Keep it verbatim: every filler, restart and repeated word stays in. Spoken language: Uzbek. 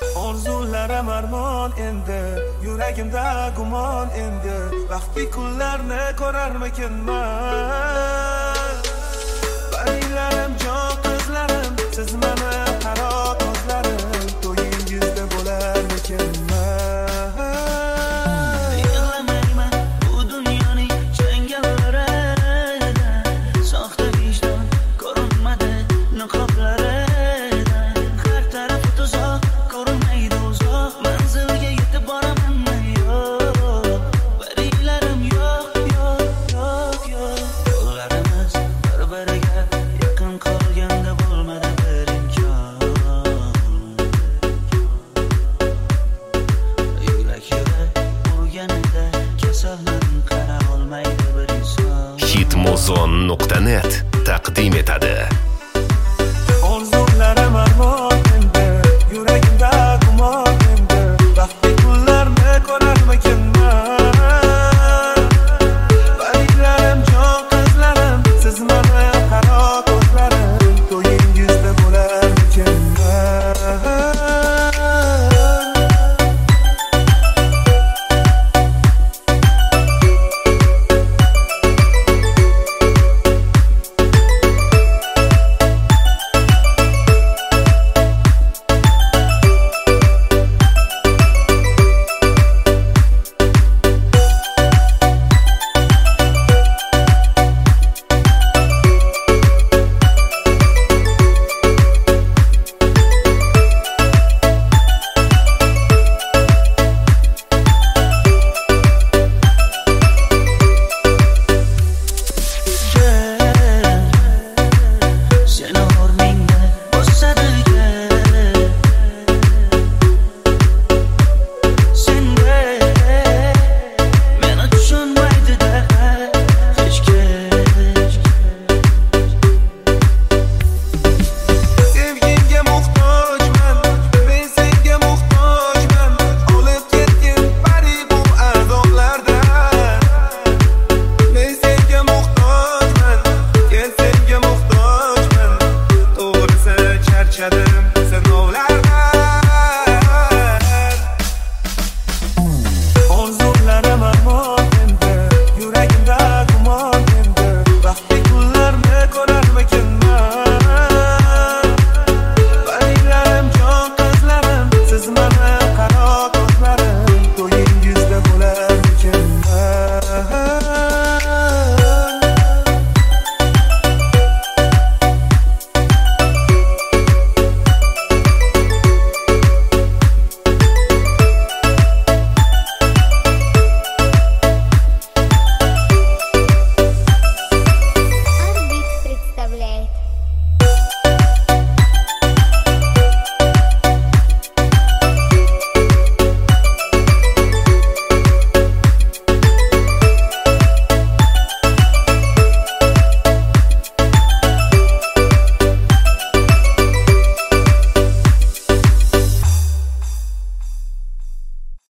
Orzularim armon endi, yuragimda gumon endi, baxtli kunlarni ko'rarmikinman. Barilarim jon qizlarim, siz meni qaro ko'zlarim, to'yingizda bo'larmikinman. Yig'lamayman bu dunyoning changallarida, soxta vijdon ko'rinmadi niqoblarida, har tarafi tuzoq ko'rinmaydi uzoq, manzilga yetib boramanmi yo'q, barilarim yo'q yo'q yo'q yo'q, yo'llarimiz bir-biriga yaqin qolganda bo'lmadi bir imkon, yurak yurak urganida kasallarni qara olmaydi bir inson. hitmuzon nuqta net taqdim etadi. Orzularim armon endi, yuragimda gumon endi, baxtli kunlarni ko'rarmikinman. Barilarim jon qizlarim, siz meni qaro ko'zlarim, to'yingizda bo'larmikinman. Seni o'rningda bosadigan, senda meni tushunmaydi-da hech kim. Sevgingga muhtojman, men senga muhtojman, olib ketgin bari bu azoblardan. Men senga muhtojman, men senga muhtojman, to'g'risi charchadim sinovlardan.